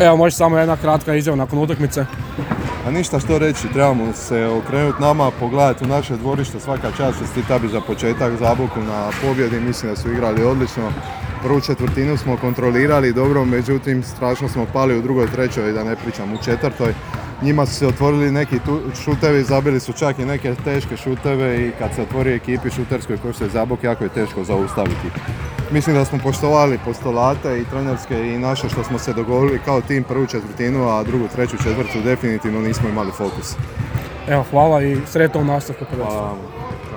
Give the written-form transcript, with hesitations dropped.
Evo, može samo jedna kratka izjava nakon utakmice. A ništa što reći, trebamo se okrenuti nama, pogledati u naše dvorište, svaka čast čestitabi za početak Zaboku na pobjedi, mislim da su igrali odlično. Prvu četvrtinu smo kontrolirali dobro, međutim strašno smo pali u drugoj, trećoj, da ne pričam u četvrtoj. Njima su se otvorili neki šutevi, zabili su čak i neke teške šuteve i kad se otvori ekipi šuterskoj kao što je Zabok, jako je teško zaustaviti. Mislim da smo poštovali postulate i trenerske i naše što smo se dogovorili kao tim prvu četvrtinu, a drugu, treću, četvrtu definitivno nismo imali fokus. Evo, hvala i sretno u nastavku. Hvala vam.